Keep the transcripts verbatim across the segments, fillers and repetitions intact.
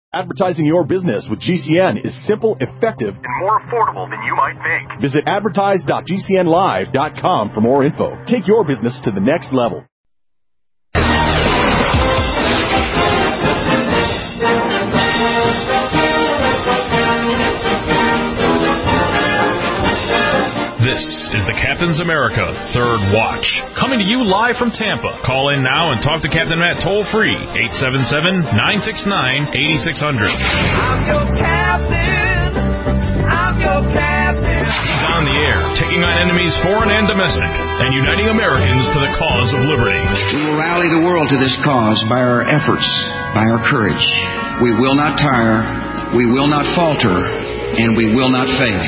Advertising your business with G C N is simple, effective, and more affordable than you might think. Visit advertise dot g c n live dot com for more info. Take your business to the next level. This is the Captain's America Third Watch, coming to you live from Tampa. Call in now and talk to Captain Matt toll-free, eight seven seven, nine six nine, eight six zero zero. I'm your captain. I'm your captain. He's on the air, taking on enemies foreign and domestic, and uniting Americans to the cause of liberty. We will rally the world to this cause by our efforts, by our courage. We will not tire, we will not falter, and we will not fail.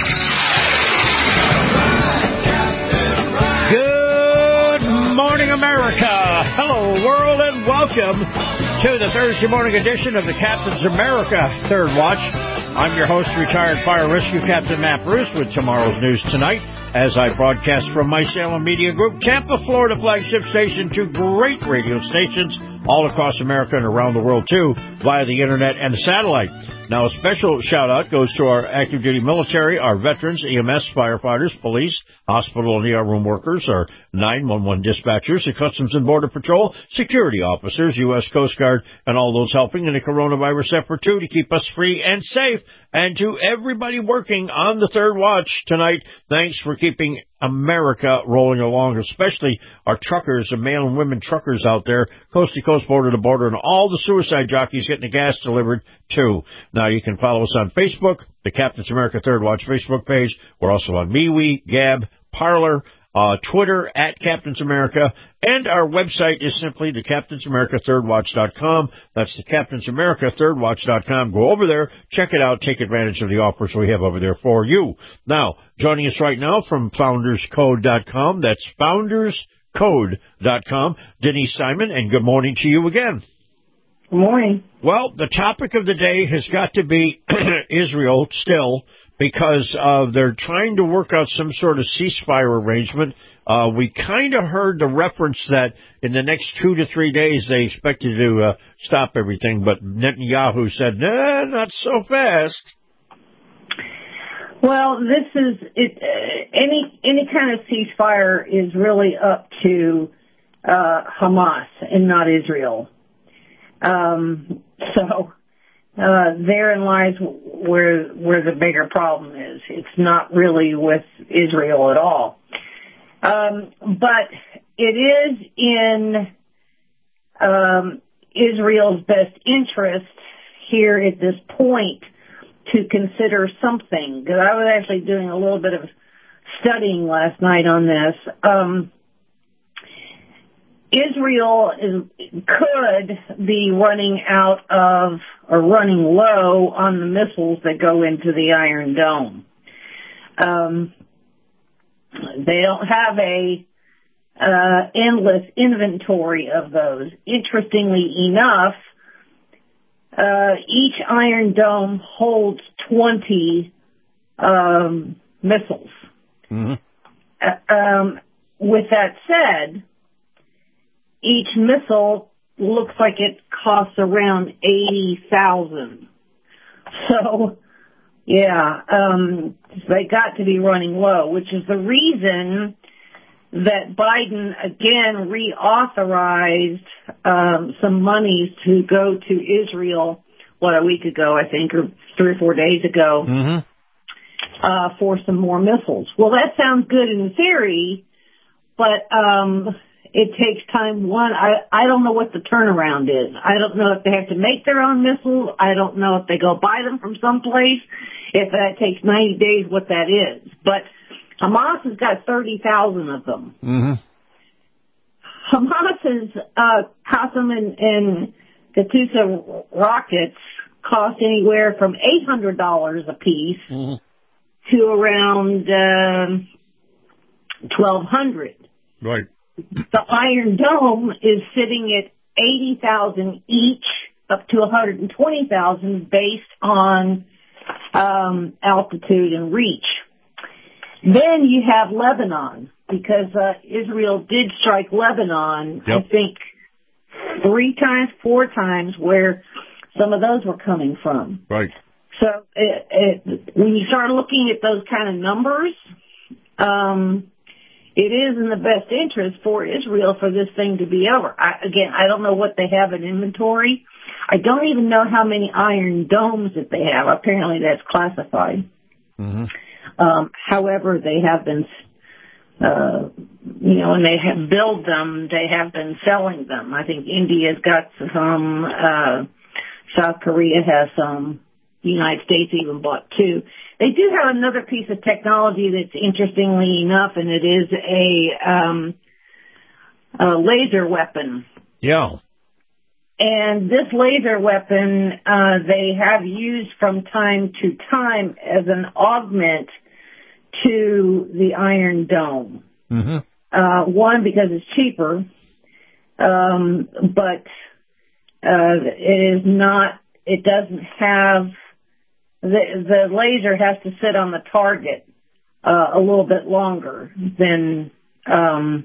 Good morning, America. Hello, world, and welcome to the Thursday morning edition of the Captain's America Third Watch. I'm your host, retired fire rescue Captain Matt Bruce, with tomorrow's news tonight, as I broadcast from my Salem Media Group, Tampa, Florida flagship station, to great radio stations all across America and around the world, too, via the internet and satellite. Now, a special shout-out goes to our active-duty military, our veterans, E M S, firefighters, police, hospital and E R room workers, our nine one one dispatchers, the Customs and Border Patrol, security officers, U S Coast Guard, and all those helping in the coronavirus effort, too, to keep us free and safe. And to everybody working on the Third Watch tonight, thanks for keeping America rolling along, especially our truckers, the male and women truckers out there, coast to coast, border to border, and all the suicide jockeys getting the gas delivered, too. Now, you can follow us on Facebook, the Captain's America Third Watch Facebook page. We're also on MeWe, Gab, Parler, uh, Twitter, at Captain's America, and our website is simply the Captain's America Third Watch dot com. That's the Captain's America Third Watch dot com. Go over there, check it out, take advantage of the offers we have over there for you. Now, joining us right now from Founders Code dot com, that's Founders Code dot com, Denise Simon, and good morning to you again. Good morning. Well, the topic of the day has got to be Israel still, because uh, they're trying to work out some sort of ceasefire arrangement. Uh, we kind of heard the reference that in the next two to three days they expected to uh, stop everything, but Netanyahu said, nah, not so fast. Well, this is it. Uh, any any kind of ceasefire is really up to uh, Hamas and not Israel. Um, so uh, therein lies where where the bigger problem is. It's not really with Israel at all. Um, but it is in um, Israel's best interest here at this point to consider something. Because I was actually doing a little bit of studying last night on this. Um, Israel is, could be running out of, or running low on the missiles that go into the Iron Dome. Um, they don't have a uh, endless inventory of those. Interestingly enough, uh, each Iron Dome holds twenty um, missiles. Mm-hmm. Uh, um, with that said, each missile looks like it costs around eighty thousand. So, yeah, um, they got to be running low, which is the reason that Biden again reauthorized um, some monies to go to Israel, what, a week ago, I think, or three or four days ago, mm-hmm. uh, for some more missiles. Well, that sounds good in theory, but um it takes time. One, I, I don't know what the turnaround is. I don't know if they have to make their own missiles. I don't know if they go buy them from someplace. If that takes ninety days, what that is. But Hamas has got thirty thousand of them. Mm-hmm. Hamas's uh, Qassam and, and Katyusha rockets cost anywhere from eight hundred dollars a piece mm-hmm. to around um, twelve hundred dollars. Right. The Iron Dome is sitting at eighty thousand each, up to one hundred twenty thousand based on um, altitude and reach. Then you have Lebanon, because uh, Israel did strike Lebanon, yep. I think, three times, four times, where some of those were coming from. Right. So it, it, when you start looking at those kind of numbers, um, it is in the best interest for Israel for this thing to be over. I, again, I don't know what they have in inventory. I don't even know how many Iron Domes that they have. Apparently that's classified. Mm-hmm. Um, however, they have been, uh, you know, and they have built them, they have been selling them. I think India's got some, uh, South Korea has some, the United States even bought two. They do have another piece of technology that's interestingly enough, and it is a, um, a laser weapon. Yeah. And this laser weapon, uh, they have used from time to time as an augment to the Iron Dome. Mm-hmm. Uh, one, because it's cheaper, um, but uh, it is not, it doesn't have, the, the laser has to sit on the target uh, a little bit longer than um,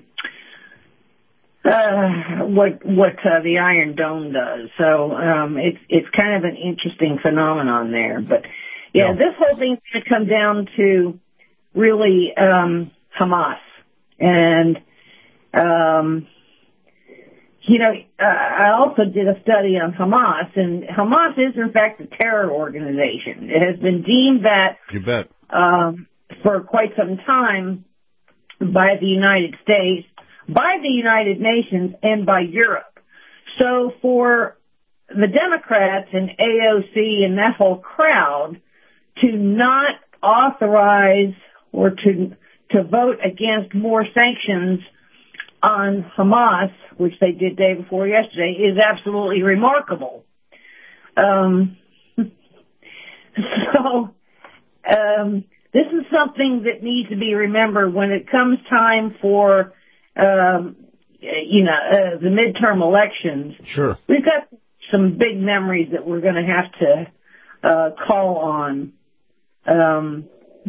uh, what what uh, the Iron Dome does. So um, it's it's kind of an interesting phenomenon there. But yeah, yeah. This whole thing's going to come down to really um, Hamas. And, um, you know, uh, I also did a study on Hamas, and Hamas is, in fact, a terror organization. It has been deemed that you bet. Um, for quite some time by the United States, by the United Nations, and by Europe. So for the Democrats and A O C and that whole crowd to not authorize or to to vote against more sanctions on Hamas, which they did day before yesterday, is absolutely remarkable. Um, so um, this is something that needs to be remembered when it comes time for, um, you know, uh, the midterm elections. Sure. We've got some big memories that we're going to have to uh, call on. Um,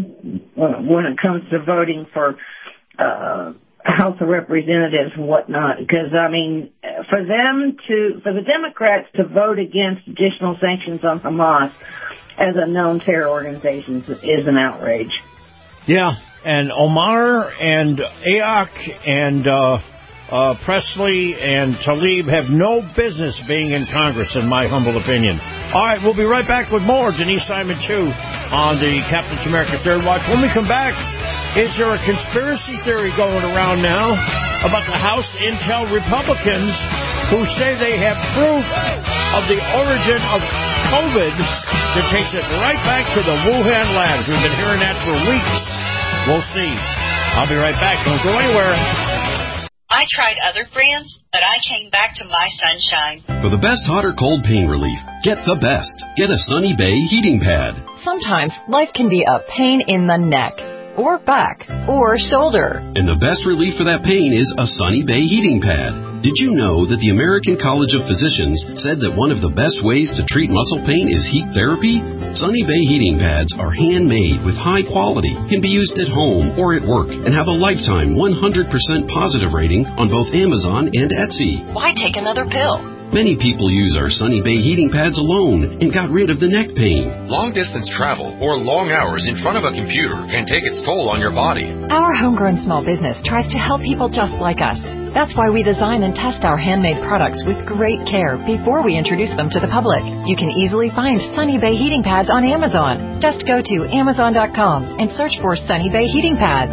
when it comes to voting for uh, House of Representatives and whatnot, because, I mean, for them to, for the Democrats to vote against additional sanctions on Hamas as a known terror organization is an outrage. Yeah, and Omar and Ayok and uh, uh, Presley and Tlaib have no business being in Congress, in my humble opinion. All right, we'll be right back with more Denise Simon Chu on the Captain's America Third Watch. When we come back, is there a conspiracy theory going around now about the House Intel Republicans who say they have proof of the origin of COVID that takes it right back to the Wuhan labs? We've been hearing that for weeks. We'll see. I'll be right back. Don't go anywhere. I tried other brands, but I came back to my Sunshine. For the best hot or cold pain relief, get the best. Get a Sunny Bay heating pad. Sometimes life can be a pain in the neck, or back, or shoulder. And the best relief for that pain is a Sunny Bay heating pad. Did you know that the American College of Physicians said that one of the best ways to treat muscle pain is heat therapy? Sunny Bay heating pads are handmade with high quality, can be used at home or at work, and have a lifetime one hundred percent positive rating on both Amazon and Etsy. Why take another pill? Many people use our Sunny Bay heating pads alone and got rid of the neck pain. Long-distance travel or long hours in front of a computer can take its toll on your body. Our homegrown small business tries to help people just like us. That's why we design and test our handmade products with great care before we introduce them to the public. You can easily find Sunny Bay heating pads on Amazon. Just go to amazon dot com and search for Sunny Bay heating pads.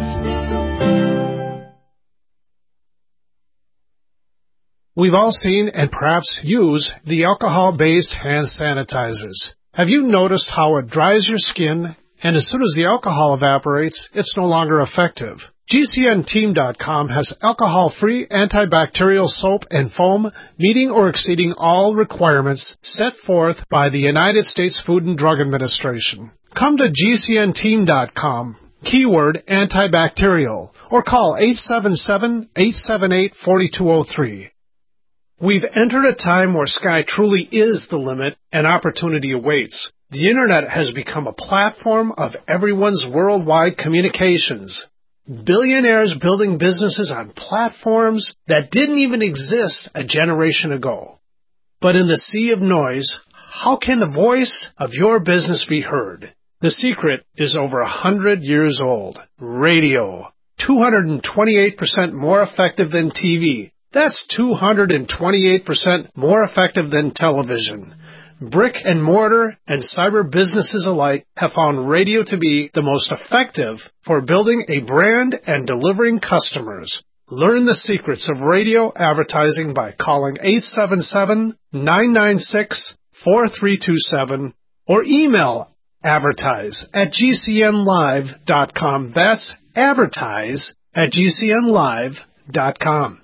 We've all seen and perhaps use the alcohol-based hand sanitizers. Have you noticed how it dries your skin, and as soon as the alcohol evaporates, it's no longer effective? G C N team dot com has alcohol-free antibacterial soap and foam meeting or exceeding all requirements set forth by the United States Food and Drug Administration. Come to G C N team dot com, keyword antibacterial, or call eight seven seven, eight seven eight, four two zero three. We've entered a time where sky truly is the limit and opportunity awaits. The Internet has become a platform of everyone's worldwide communications. Billionaires building businesses on platforms that didn't even exist a generation ago. But in the sea of noise, How can the voice of your business be heard? The secret is over a hundred years old. Radio. two hundred twenty-eight percent more effective than T V. That's two hundred twenty-eight percent more effective than television. Brick and mortar and cyber businesses alike have found radio to be the most effective for building a brand and delivering customers. Learn the secrets of radio advertising by calling eight seven seven, nine nine six, four three two seven or email advertise at g c n live dot com. That's advertise at g c n live dot com.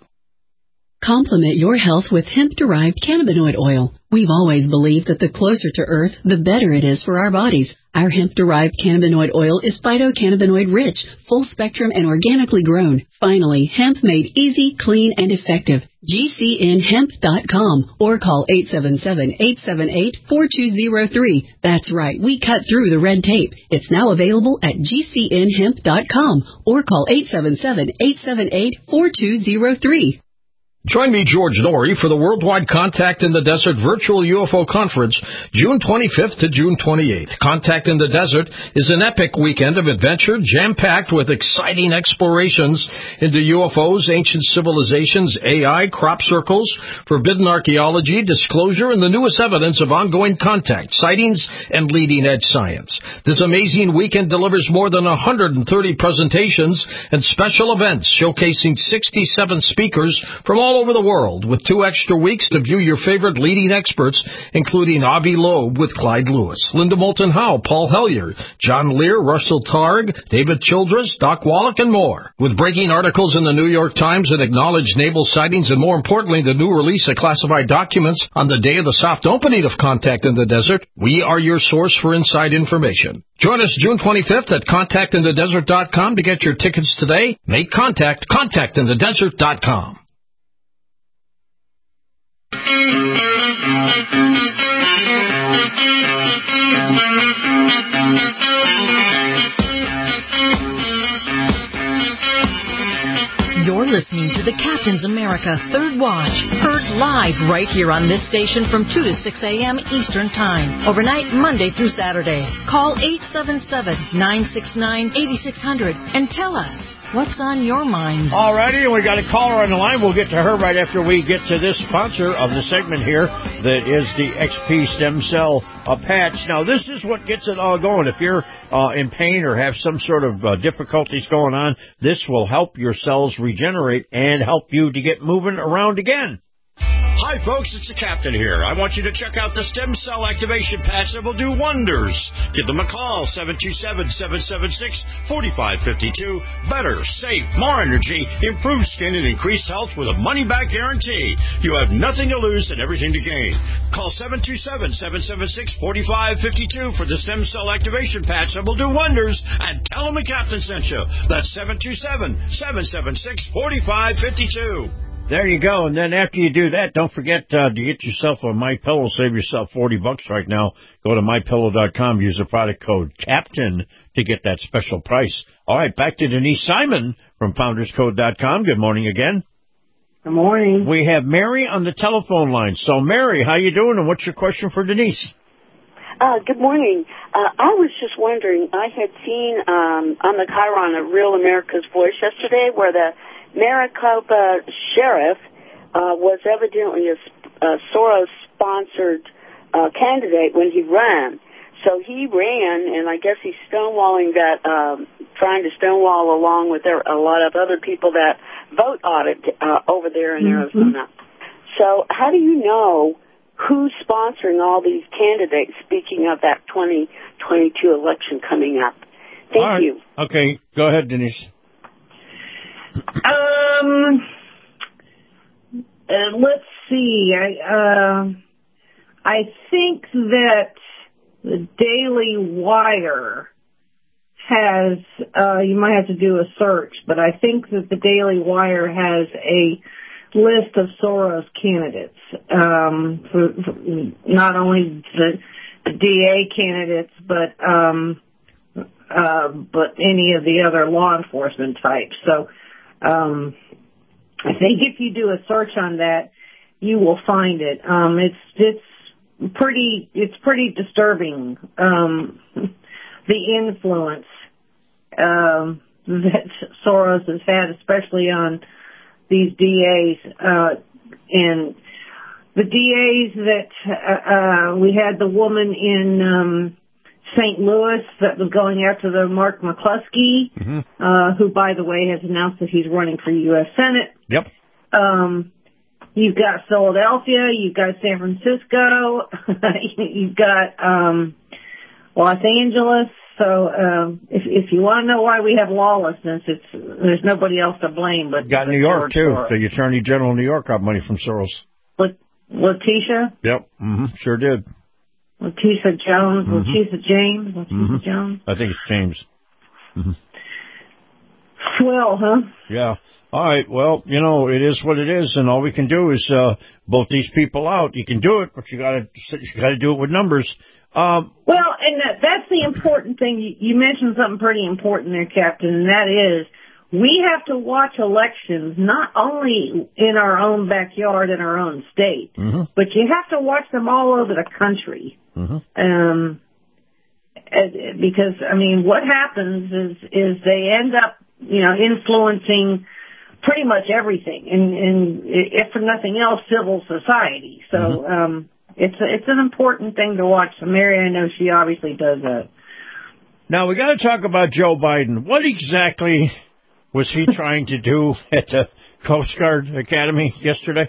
Complement your health with hemp-derived cannabinoid oil. We've always believed that the closer to Earth, the better it is for our bodies. Our hemp-derived cannabinoid oil is phytocannabinoid-rich, full-spectrum, and organically grown. Finally, hemp made easy, clean, and effective. G C N hemp dot com or call eight seven seven, eight seven eight, four two zero three. That's right, we cut through the red tape. It's now available at G C N hemp dot com or call eight seven seven, eight seven eight, four two zero three. Join me, George Norrie, for the Worldwide Contact in the Desert Virtual U F O Conference, June twenty-fifth to June twenty-eighth. Contact in the Desert is an epic weekend of adventure, jam-packed with exciting explorations into U F Os, ancient civilizations, A I, crop circles, forbidden archaeology, disclosure, and the newest evidence of ongoing contact, sightings, and leading-edge science. This amazing weekend delivers more than one hundred thirty presentations and special events showcasing sixty-seven speakers from all over the world, with two extra weeks to view your favorite leading experts, including Avi Loeb with Clyde Lewis, Linda Moulton Howe, Paul Hellyer, John Lear, Russell Targ, David Childress, Doc Wallach, and more. With breaking articles in the New York Times that acknowledge naval sightings and, more importantly, the new release of classified documents on the day of the soft opening of Contact in the Desert, we are your source for inside information. Join us June twenty-fifth at contact in the desert dot com to get your tickets today. Make contact, contact in the desert dot com. You're listening to the Captain's America Third Watch, heard live right here on this station from two to six a.m. Eastern Time, overnight Monday through Saturday. Call eight seven seven, nine six nine, eight six zero zero and tell us what's on your mind. All righty, and we got a caller on the line. We'll get to her right after we get to this sponsor of the segment here that is the X P Stem Cell uh, Patch. Now, this is what gets it all going. If you're uh, in pain or have some sort of uh, difficulties going on, this will help your cells regenerate and help you to get moving around again. Hi, folks, it's the Captain here. I want you to check out the Stem Cell Activation Patch that will do wonders. Give them a call, seven two seven, seven seven six, four five five two. Better, safe, more energy, improved skin, and increased health with a money-back guarantee. You have nothing to lose and everything to gain. Call seven two seven, seven seven six, four five five two for the Stem Cell Activation Patch that will do wonders, and tell them the Captain sent you. That's seven two seven, seven seven six, four five five two. There you go. And then after you do that, don't forget uh, to get yourself a MyPillow. Save yourself forty bucks right now. Go to my pillow dot com. Use the product code CAPTAIN to get that special price. All right, back to Denise Simon from founders code dot com. Good morning again. Good morning. We have Mary on the telephone line. So, Mary, how you doing, and what's your question for Denise? Uh, good morning. Uh, I was just wondering, I had seen um, on the Chiron a Real America's Voice yesterday where the Maricopa sheriff uh, was evidently a, a Soros-sponsored uh, candidate when he ran. So he ran, and I guess he's stonewalling that, um, trying to stonewall along with there, a lot of other people that vote audit uh, over there in mm-hmm. Arizona. So how do you know who's sponsoring all these candidates, speaking of that twenty twenty-two election coming up? Thank right. you. Okay, go ahead, Denise. Um, uh, let's see. I uh, I think that the Daily Wire has. Uh, you might have to do a search, but I think that the Daily Wire has a list of Soros candidates. Um, for, for not only the, the D A candidates, but um, uh, but any of the other law enforcement types. So. Um, I think if you do a search on that, you will find it. Um, it's it's pretty, it's pretty disturbing, um, the influence, um, that Soros has had, especially on these D As, uh, and the D As that, uh, uh, we had the woman in, um, Saint Louis that was going after the Mark McCluskey, mm-hmm. uh, who, by the way, has announced that he's running for U S Senate. Yep. Um, you've got Philadelphia, you've got San Francisco, you've got, um, Los Angeles. So, um, if, if you want to know why we have lawlessness, it's, there's nobody else to blame but. Got New York, too. Soros. The Attorney General of New York got money from Soros. Let, Letitia? Yep. Mm-hmm. Sure did. Letitia Jones, mm-hmm. Letitia James, Letitia mm-hmm. Jones. I think it's James. Mm-hmm. Swell, huh? Yeah. All right. Well, you know, it is what it is, and all we can do is uh, vote these people out. You can do it, but you got to you got to do it with numbers. Um, well, and that, that's the important thing. You, you mentioned something pretty important there, Captain, and that is we have to watch elections not only in our own backyard in our own state, mm-hmm. but you have to watch them all over the country. Mm-hmm. Um, because, I mean, what happens is, is they end up, you know, influencing pretty much everything, and, and if for nothing else, civil society. So, mm-hmm. um, it's a, it's an important thing to watch. So Mary, I know she obviously does that. Now, we got to talk about Joe Biden. What exactly was he trying to do at the Coast Guard Academy yesterday?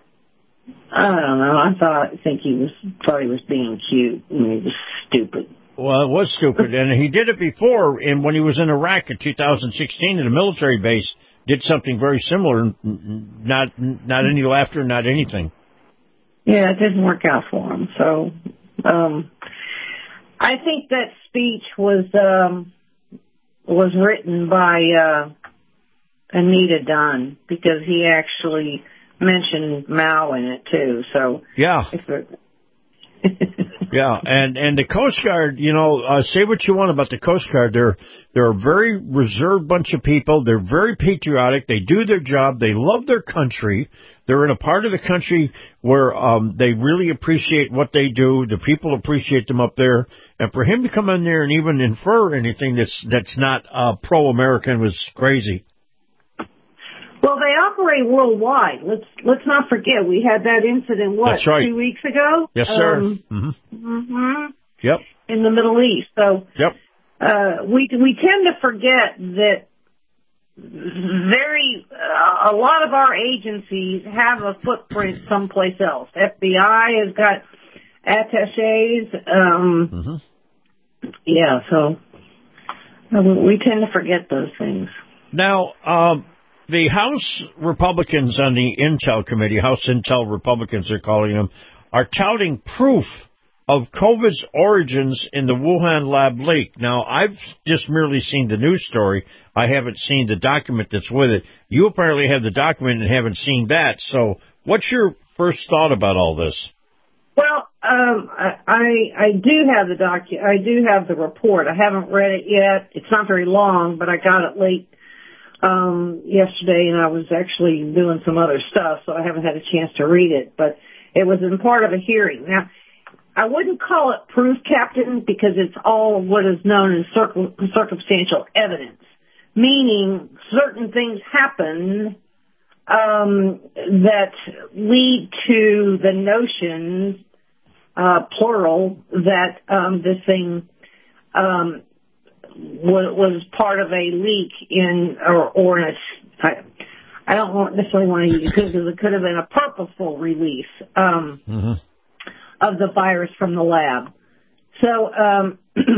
I don't know. I thought, I think he was, thought he was being cute. I mean, it was stupid. Well, it was stupid, and he did it before, and when he was in Iraq in two thousand sixteen at a military base, did something very similar, not not any laughter, not anything. Yeah, it didn't work out for him. So, um, I think that speech was um, was written by uh, Anita Dunn, because he actually mentioned Mao in it too. So yeah. If it, Yeah, and, and the Coast Guard, you know, uh, say what you want about the Coast Guard. They're, they're a very reserved bunch of people. They're very patriotic. They do their job. They love their country. They're in a part of the country where um, they really appreciate what they do. The people appreciate them up there. And for him to come in there and even infer anything that's that's not uh, pro-American was crazy. Well, they operate worldwide. Let's let's not forget we had that incident. What, That's right. two weeks ago? Yes, sir. Um, mm-hmm. Mm-hmm. Yep. In the Middle East. So yep. Uh, we we tend to forget that very uh, a lot of our agencies have a footprint someplace else. F B I has got attachés. Um, mm-hmm. Yeah, so uh, we tend to forget those things. Now, um, the House Republicans on the Intel Committee, House Intel Republicans they're calling them, are touting proof of COVID's origins in the Wuhan lab leak. Now, I've just merely seen the news story. I haven't seen the document that's with it. You apparently have the document and haven't seen that. So what's your first thought about all this? Well, um, I I do have the docu- I do have the report. I haven't read it yet. It's not very long, but I got it late um, yesterday, and I was actually doing some other stuff, so I haven't had a chance to read it. But it was in part of a hearing. Now, I wouldn't call it proof, Captain, because it's all what is known as circum- circumstantial evidence, meaning certain things happen um, that lead to the notion, uh, plural, that um, this thing um, w- was part of a leak in, or, or in a, I, I don't want, necessarily want to use it because it could have been a purposeful release um, mm-hmm. of the virus from the lab. So um,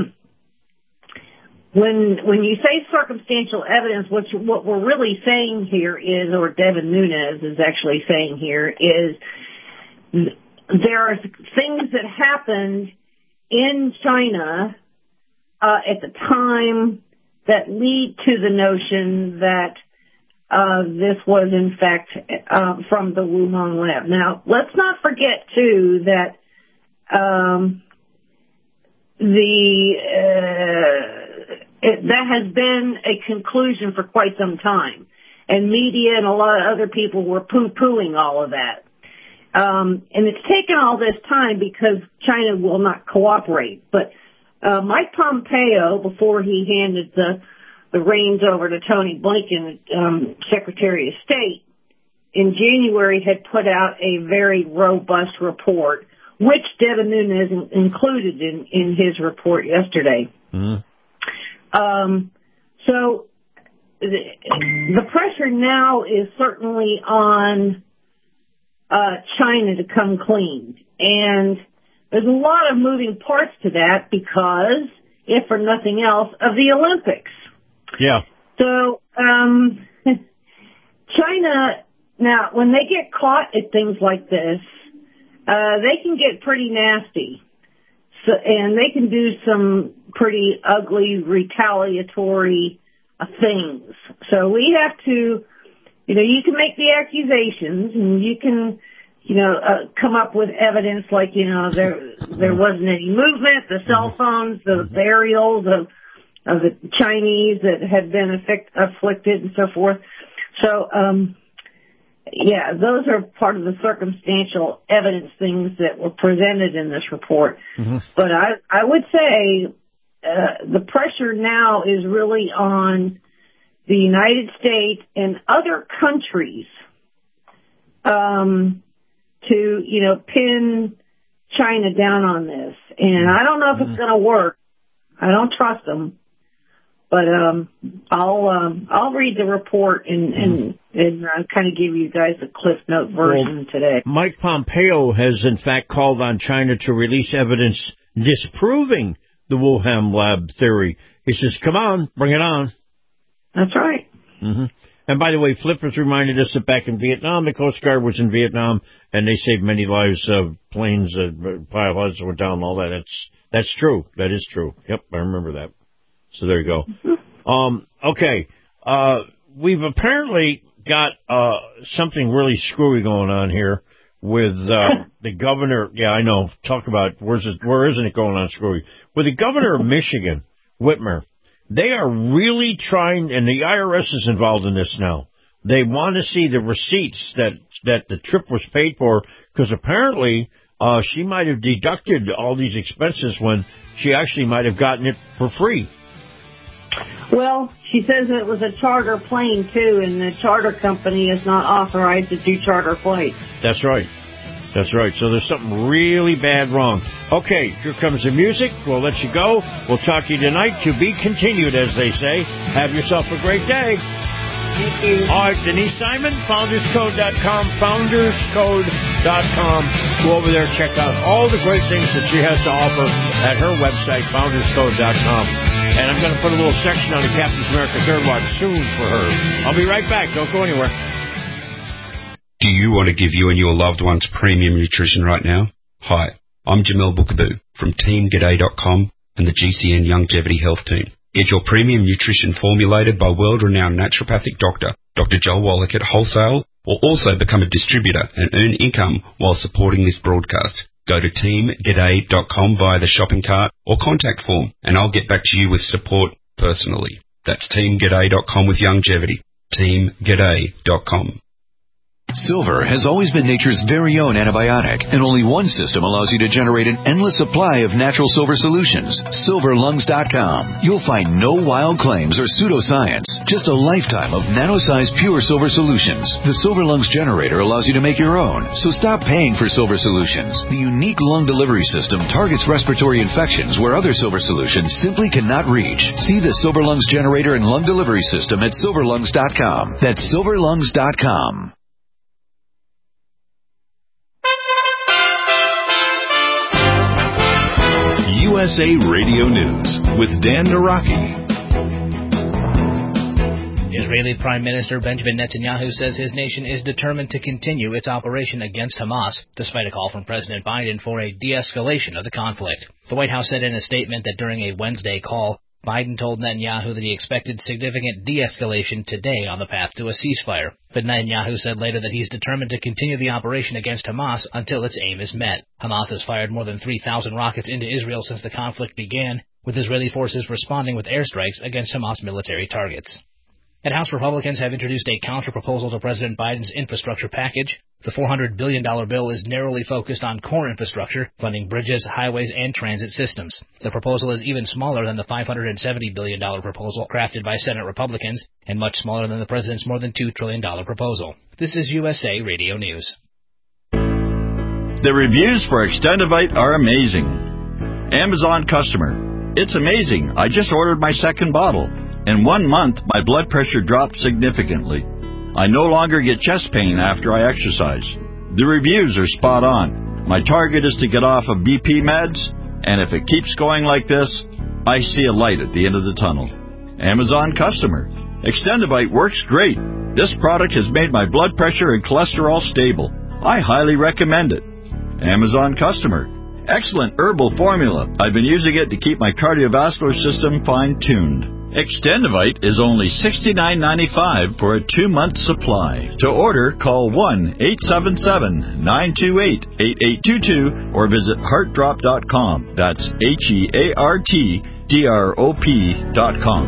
when when you say circumstantial evidence, what you, what we're really saying here is, or Devin Nunes is actually saying here, is there are things that happened in China uh, at the time that lead to the notion that uh, this was in fact uh, from the Wuhan lab. Now, let's not forget too that um, the uh, it, that has been a conclusion for quite some time, and media and a lot of other people were poo-pooing all of that. Um, and it's taken all this time because China will not cooperate. But uh, Mike Pompeo, before he handed the the reins over to Tony Blinken, um, Secretary of State, in January had put out a very robust report, which Devin Nunes included in, in his report yesterday. Mm-hmm. Um, so the, the pressure now is certainly on uh, China to come clean. And there's a lot of moving parts to that because, if for nothing else, of the Olympics. Yeah. So, um, China, now, when they get caught at things like this, uh, they can get pretty nasty. So, and they can do some pretty ugly retaliatory uh, things. So we have to, you know, you can make the accusations and you can, you know, uh, come up with evidence like, you know, there, there wasn't any movement, the cell phones, the burials of, of the Chinese that had been afflict, afflicted and so forth. So, um, yeah, those are part of the circumstantial evidence things that were presented in this report. Mm-hmm. But I, I would say uh, the pressure now is really on the United States and other countries um, to, you know, pin China down on this. And I don't know if mm-hmm. it's going to work. I don't trust them. But um, I'll um, I'll read the report and and, and uh, kind of give you guys a Cliff Note version well, today. Mike Pompeo has in fact called on China to release evidence disproving the Wuhan lab theory. He says, "Come on, bring it on." That's right. Mm-hmm. And by the way, Flippers reminded us that back in Vietnam, the Coast Guard was in Vietnam, and they saved many lives of planes, uh, pilots went down, and all that. That's that's true. That is true. Yep, I remember that. So there you go. Um, okay. Uh, we've apparently got, uh, something really screwy going on here with, uh, the governor. Yeah, I know. Talk about where's it, where isn't it going on screwy? With the governor of Michigan, Whitmer. They are really trying, and the I R S is involved in this now. They want to see the receipts that, that the trip was paid for, because apparently, uh, she might have deducted all these expenses when she actually might have gotten it for free. Well, she says it was a charter plane, too, and the charter company is not authorized to do charter flights. That's right. That's right. So there's something really bad wrong. Okay, here comes the music. We'll let you go. We'll talk to you tonight. To be continued, as they say. Have yourself a great day. Thank you. All right, Denise Simon, founders code dot com, founders code dot com. Go over there, check out all the great things that she has to offer at her website, founders code dot com. And I'm going to put a little section on the Captain's America Third Watch soon for her. I'll be right back. Don't go anywhere. Do you want to give you and your loved ones premium nutrition right now? Hi, I'm Jamel Bookaboo from team g'day dot com and the G C N Longevity Health Team. Get your premium nutrition formulated by world-renowned naturopathic doctor, Doctor Joel Wallach at wholesale, or also become a distributor and earn income while supporting this broadcast. Go to team g'day dot com via the shopping cart or contact form, and I'll get back to you with support personally. That's team g'day dot com with longevity. team g'day dot com. Silver has always been nature's very own antibiotic, and only one system allows you to generate an endless supply of natural silver solutions. silver lungs dot com. You'll find no wild claims or pseudoscience, just a lifetime of nano-sized pure silver solutions. The Silver Lungs generator allows you to make your own, so stop paying for silver solutions. The unique lung delivery system targets respiratory infections where other silver solutions simply cannot reach. See the Silver Lungs generator and lung delivery system at silver lungs dot com. That's silver lungs dot com. U S A Radio News with Dan Naraki. Israeli Prime Minister Benjamin Netanyahu says his nation is determined to continue its operation against Hamas, despite a call from President Biden for a de-escalation of the conflict. The White House said in a statement that during a Wednesday call, Biden told Netanyahu that he expected significant de-escalation today on the path to a ceasefire. But Netanyahu said later that he's determined to continue the operation against Hamas until its aim is met. Hamas has fired more than three thousand rockets into Israel since the conflict began, with Israeli forces responding with airstrikes against Hamas military targets. And House Republicans have introduced a counter-proposal to President Biden's infrastructure package. The four hundred billion dollars bill is narrowly focused on core infrastructure, funding bridges, highways, and transit systems. The proposal is even smaller than the five hundred seventy billion dollars proposal crafted by Senate Republicans, and much smaller than the president's more than two trillion dollars proposal. This is U S A Radio News. The reviews for Extendivite are amazing. Amazon customer. It's amazing. I just ordered my second bottle. In one month, my blood pressure dropped significantly. I no longer get chest pain after I exercise. The reviews are spot on. My target is to get off of B P meds, and if it keeps going like this, I see a light at the end of the tunnel. Amazon customer. Extendivite works great. This product has made my blood pressure and cholesterol stable. I highly recommend it. Amazon customer. Excellent herbal formula. I've been using it to keep my cardiovascular system fine-tuned. Extendivite is only sixty-nine ninety-five for a two-month supply. To order, call one eight seven seven, nine two eight, eight eight two two or visit heart drop dot com. That's H E A R T D R O P dot com.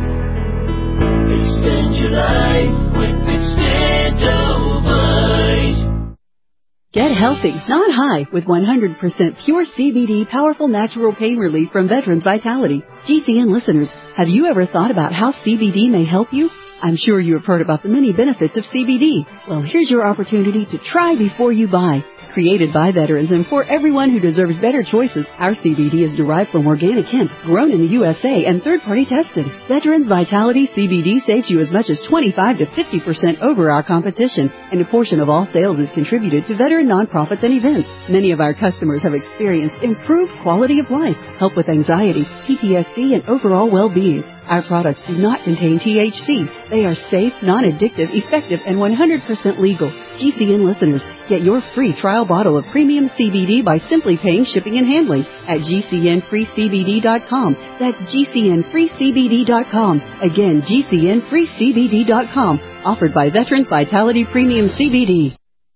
Extend your life with Extendivite. Get healthy, not high, with one hundred percent pure C B D powerful natural pain relief from Veterans Vitality. G C N listeners, have you ever thought about how C B D may help you? I'm sure you have heard about the many benefits of C B D. Well, here's your opportunity to try before you buy. Created by veterans and for everyone who deserves better choices, our C B D is derived from organic hemp, grown in the U S A and third-party tested. Veterans Vitality C B D saves you as much as twenty-five to fifty percent over our competition, and a portion of all sales is contributed to veteran nonprofits and events. Many of our customers have experienced improved quality of life, help with anxiety, P T S D, and overall well-being. Our products do not contain T H C. They are safe, non-addictive, effective, and one hundred percent legal. G C N listeners, get your free trial bottle of premium C B D by simply paying shipping and handling at G C N free C B D dot com. That's G C N free C B D dot com. Again, G C N free C B D dot com. Offered by Veterans Vitality Premium C B D.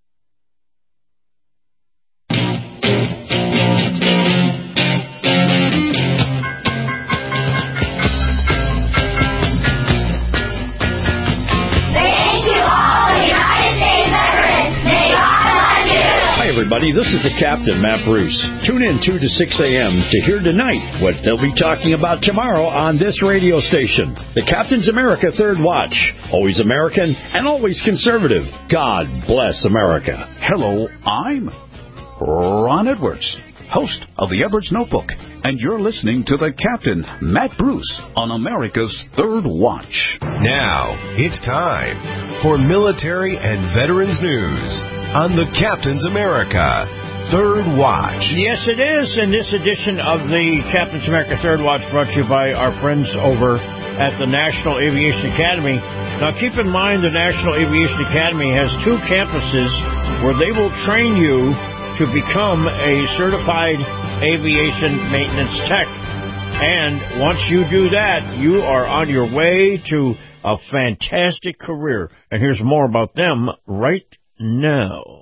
Everybody, this is the Captain, Matt Bruce. Tune in two to six a.m. to hear tonight what they'll be talking about tomorrow on this radio station. The Captain's America Third Watch. Always American and always conservative. God bless America. Hello, I'm Ron Edwards, host of the Edwards Notebook, and you're listening to the Captain, Matt Bruce, on America's Third Watch. Now, it's time for military and veterans news on the Captain's America Third Watch. Yes, it is. In this edition of the Captain's America Third Watch, brought to you by our friends over at the National Aviation Academy. Now, keep in mind the National Aviation Academy has two campuses where they will train you to become a certified aviation maintenance tech. And once you do that, you are on your way to a fantastic career. And here's more about them right now.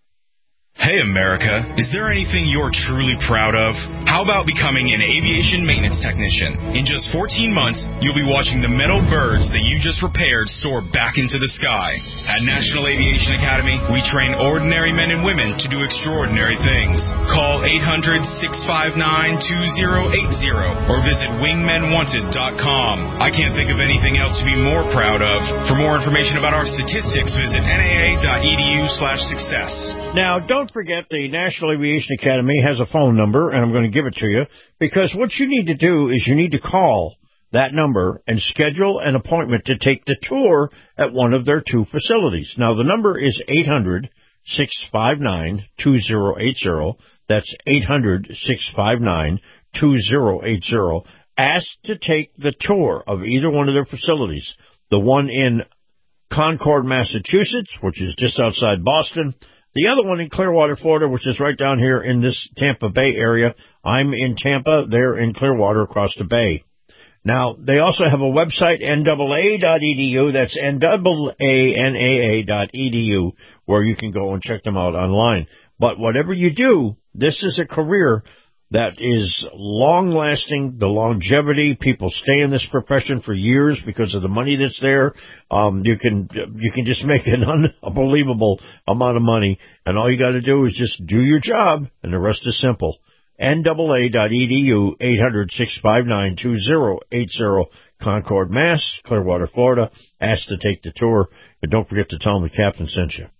Hey, America, is there anything you're truly proud of? How about becoming an aviation maintenance technician? In just fourteen months, you'll be watching the metal birds that you just repaired soar back into the sky. At National Aviation Academy, we train ordinary men and women to do extraordinary things. Call eight hundred, six five nine, two zero eight zero or visit wingmen wanted dot com. I can't think of anything else to be more proud of. For more information about our statistics, visit N A A dot E D U slash success. Now, don't forget the National Aviation Academy has a phone number, and I'm going to give it to you, because what you need to do is you need to call that number and schedule an appointment to take the tour at one of their two facilities. Now, the number is eight hundred, six five nine, two zero eight zero. That's eight hundred, six five nine, two zero eight zero. Ask to take the tour of either one of their facilities. The one in Concord, Massachusetts, which is just outside Boston. The other one in Clearwater, Florida, which is right down here in this Tampa Bay area. I'm in Tampa. They're in Clearwater across the bay. Now, they also have a website, N double A dot E D U. That's N double A N A A dot E D U, where you can go and check them out online. But whatever you do, this is a career that is long-lasting, the longevity. People stay in this profession for years because of the money that's there. Um, you can you can just make an unbelievable amount of money, and all you got to do is just do your job, and the rest is simple. N double A dot E D U, eight hundred, six five nine, two zero eight zero, Concord, Mass, Clearwater, Florida. Ask to take the tour, and don't forget to tell them the captain sent you.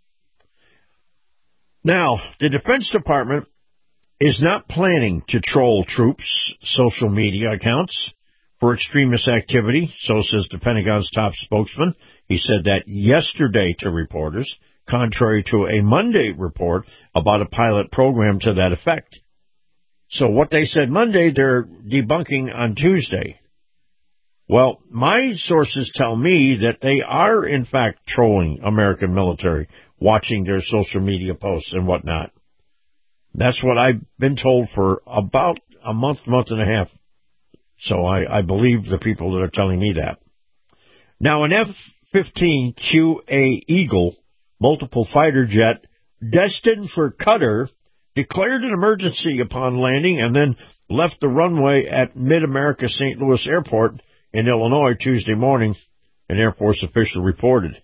Now, the Defense Department is not planning to troll troops' social media accounts for extremist activity, so says the Pentagon's top spokesman. He said that yesterday to reporters, contrary to a Monday report about a pilot program to that effect. So what they said Monday, they're debunking on Tuesday. Well, my sources tell me that they are, in fact, trolling American military, watching their social media posts and whatnot. That's what I've been told for about a month, month and a half. So I, I believe the people that are telling me that. Now, an F fifteen Q A Eagle multiple fighter jet destined for Qatar declared an emergency upon landing and then left the runway at Mid-America Saint Louis Airport in Illinois Tuesday morning, an Air Force official reported.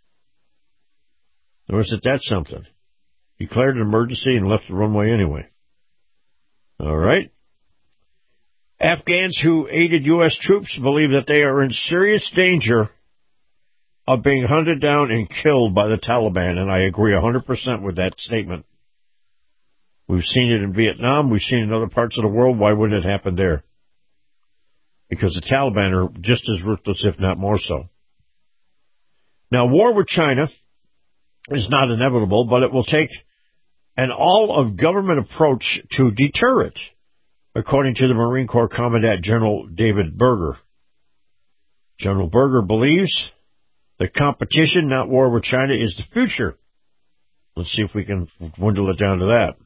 Or is it that something? Declared an emergency and left the runway anyway. All right. Afghans who aided U S troops believe that they are in serious danger of being hunted down and killed by the Taliban, and I agree one hundred percent with that statement. We've seen it in Vietnam. We've seen it in other parts of the world. Why wouldn't it happen there? Because the Taliban are just as ruthless, if not more so. Now, war with China is not inevitable, but it will take an all-of-government approach to deter it, according to the Marine Corps Commandant General David Berger. General Berger believes that competition, not war with China, is the future. Let's see if we can dwindle it down to that.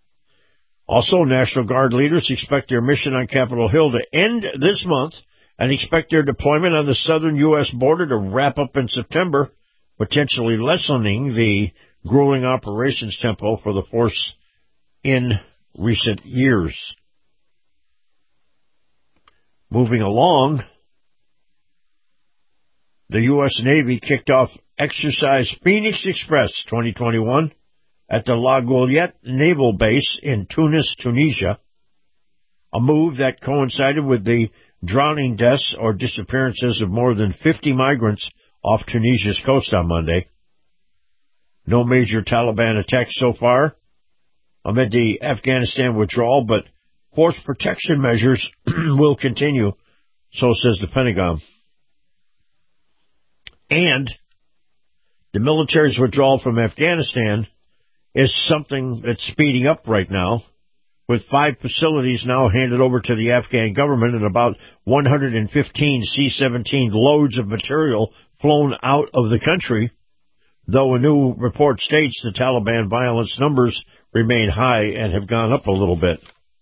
Also, National Guard leaders expect their mission on Capitol Hill to end this month and expect their deployment on the southern U S border to wrap up in September, potentially lessening the grueling operations tempo for the force in recent years. Moving along, the U S Navy kicked off Exercise Phoenix Express twenty twenty-one at the La Goulette Naval Base in Tunis, Tunisia, a move that coincided with the drowning deaths or disappearances of more than fifty migrants off Tunisia's coast on Monday. No major Taliban attacks so far amid the Afghanistan withdrawal, but force protection measures will continue, so says the Pentagon. And the military's withdrawal from Afghanistan is something that's speeding up right now, with five facilities now handed over to the Afghan government and about one hundred fifteen C seventeen loads of material flown out of the country, though a new report states the Taliban violence numbers remain high and have gone up a little bit.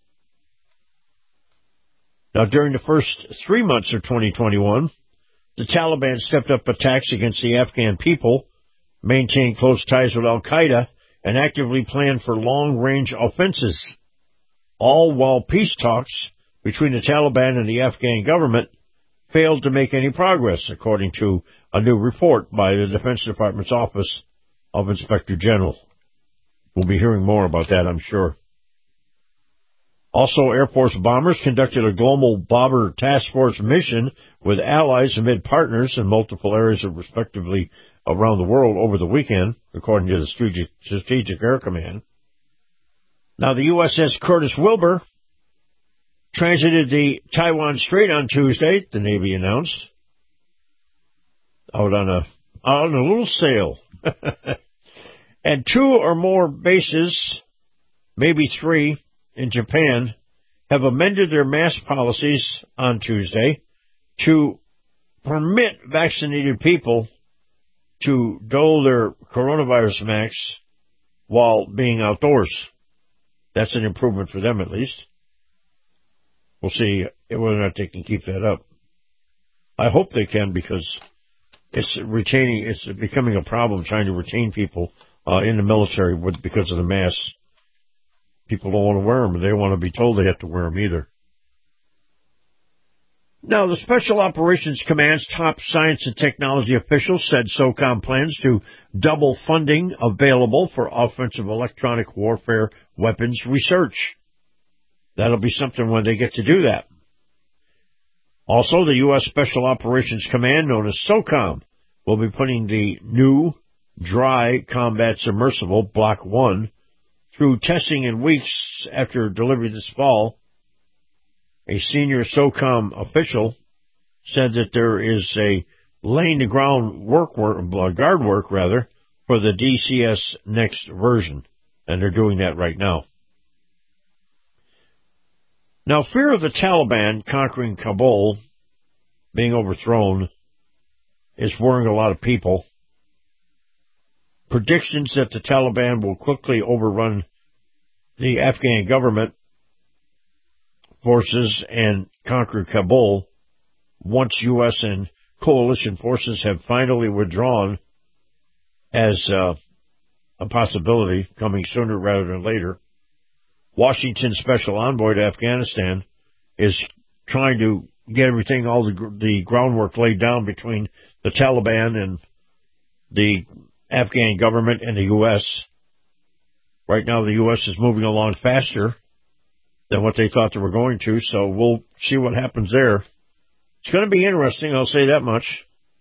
Now, during the first three months of twenty twenty-one, the Taliban stepped up attacks against the Afghan people, maintained close ties with al-Qaeda, and actively planned for long-range offenses, all while peace talks between the Taliban and the Afghan government failed to make any progress, according to a new report by the Defense Department's Office of Inspector General. We'll be hearing more about that, I'm sure. Also, Air Force bombers conducted a global bomber task force mission with allies amid partners in multiple areas of respectively around the world over the weekend, according to the Strategic, Strategic Air Command. Now, the U S S Curtis Wilbur transited the Taiwan Strait on Tuesday, the Navy announced, out on a, on a little sail. And two or more bases, maybe three, in Japan, have amended their mask policies on Tuesday to permit vaccinated people to dole their coronavirus masks while being outdoors. That's an improvement for them, at least. We'll see whether or not they can keep that up. I hope they can, because it's retaining, it's becoming a problem trying to retain people uh, in the military with, because of the masks. people don't want to wear them, and they don't want to be told they have to wear them either. Now, the Special Operations Command's top science and technology officials said SOCOM plans to double funding available for offensive electronic warfare weapons research. That'll be something when they get to do that. Also, the U S. Special Operations Command, known as SOCOM, will be putting the new dry combat submersible Block one through testing in weeks after delivery this fall. A senior SOCOM official said that there is a laying the ground work, work guard work rather for the D C S next version, and they're doing that right now. Now, fear of the Taliban conquering Kabul, being overthrown, is worrying a lot of people. Predictions that the Taliban will quickly overrun the Afghan government forces and conquer Kabul once U S and coalition forces have finally withdrawn as uh, a possibility coming sooner rather than later. Washington's special envoy to Afghanistan is trying to get everything, all the, the groundwork laid down between the Taliban and the Afghan government and the U S. Right now the U S is moving along faster than what they thought they were going to, so we'll see what happens there. It's going to be interesting, I'll say that much.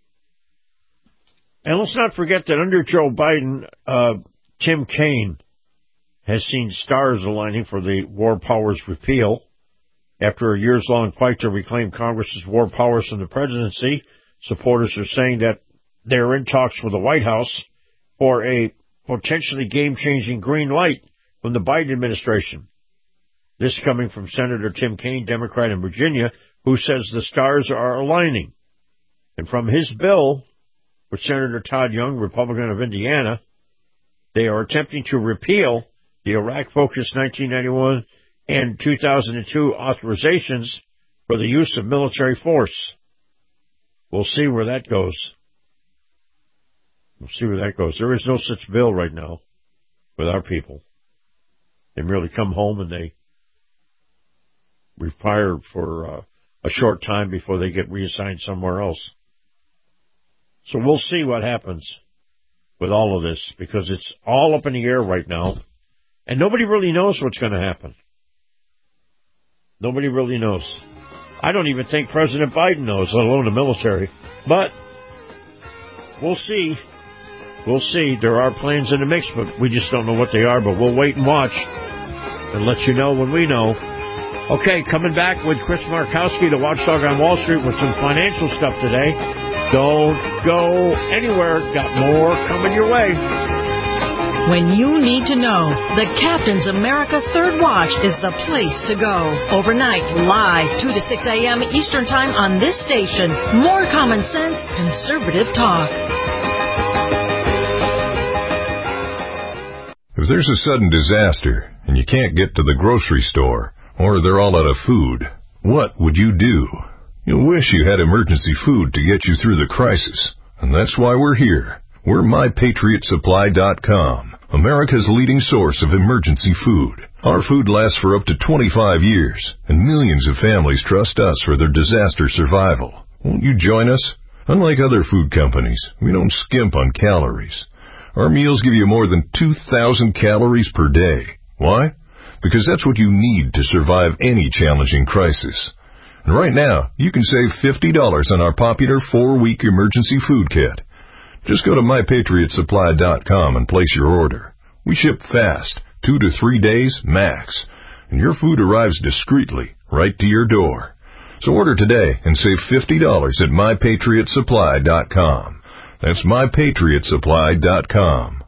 And let's not forget that under Joe Biden, uh, Tim Kaine has seen stars aligning for the War Powers repeal. After a years-long fight to reclaim Congress's war powers from the presidency, supporters are saying that they're in talks with the White House for a potentially game-changing green light from the Biden administration. This coming from Senator Tim Kaine, Democrat in Virginia, who says the stars are aligning. And from his bill, with Senator Todd Young, Republican of Indiana, they are attempting to repeal the Iraq-focused nineteen ninety-one and two thousand two authorizations for the use of military force. We'll see where that goes. We'll see where that goes. There is no such bill right now with our people. They merely come home and they retire for uh, a short time before they get reassigned somewhere else. So we'll see what happens with all of this, because it's all up in the air right now, and nobody really knows what's going to happen. Nobody really knows. I don't even think President Biden knows, let alone the military. But we'll see. We'll see. There are plans in the mix, but we just don't know what they are. But we'll wait and watch and let you know when we know. Okay, coming back with Chris Markowski, the watchdog on Wall Street, with some financial stuff today. Don't go anywhere. Got more coming your way. When you need to know, the Captain's America Third Watch is the place to go. Overnight, live, two to six a.m. Eastern Time on this station. More common sense, conservative talk. If there's a sudden disaster and you can't get to the grocery store, or they're all out of food, what would you do? You'll wish you had emergency food to get you through the crisis. And that's why we're here. We're my patriot supply dot com, America's leading source of emergency food. Our food lasts for up to twenty-five years, and millions of families trust us for their disaster survival. Won't you join us? Unlike other food companies, we don't skimp on calories. Our meals give you more than two thousand calories per day. Why? Because that's what you need to survive any challenging crisis. And right now, you can save fifty dollars on our popular four-week emergency food kit. Just go to my patriot supply dot com and place your order. We ship fast, two to three days max, and your food arrives discreetly right to your door. So order today and save fifty dollars at my patriot supply dot com. That's my patriot supply dot com.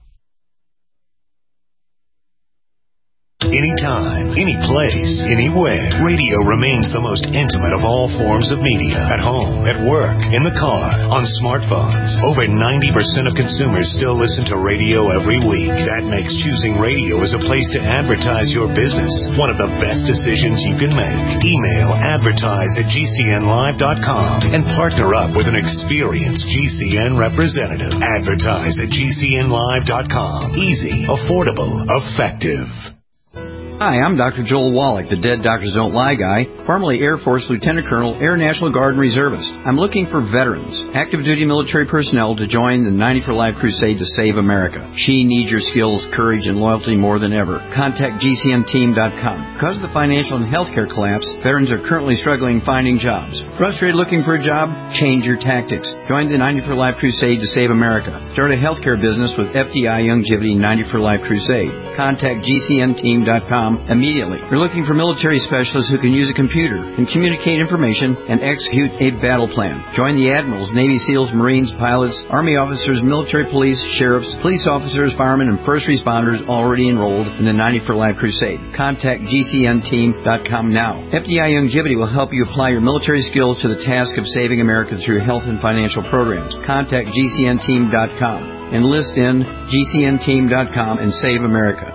Anytime, any place, anywhere. Radio remains the most intimate of all forms of media. At home, at work, in the car, on smartphones. Over ninety percent of consumers still listen to radio every week. That makes choosing radio as a place to advertise your business one of the best decisions you can make. Email advertise at G C N live dot com and partner up with an experienced G C N representative. Advertise at G C N live dot com. Easy, affordable, effective. Hi, I'm Doctor Joel Wallach, the Dead Doctors Don't Lie guy, formerly Air Force Lieutenant Colonel, Air National Guard and Reservist. I'm looking for veterans, active duty military personnel to join the ninety for Life crusade to save America. She needs your skills, courage, and loyalty more than ever. Contact G C N team dot com. Because of the financial and healthcare collapse, veterans are currently struggling finding jobs. Frustrated looking for a job? Change your tactics. Join the ninety for Life crusade to save America. Start a healthcare business with F D I Youngevity ninety for Life crusade. Contact G C N team dot com immediately. We're looking for military specialists who can use a computer, can communicate information, and execute a battle plan. Join the admirals, Navy SEALs, Marines, pilots, Army officers, military police, sheriffs, police officers, firemen, and first responders already enrolled in the ninety for Life crusade. Contact G C N team dot com now. F D I Youngevity will help you apply your military skills to the task of saving America through health and financial programs. Contact G C N team dot com. Enlist in G C N team dot com and save America.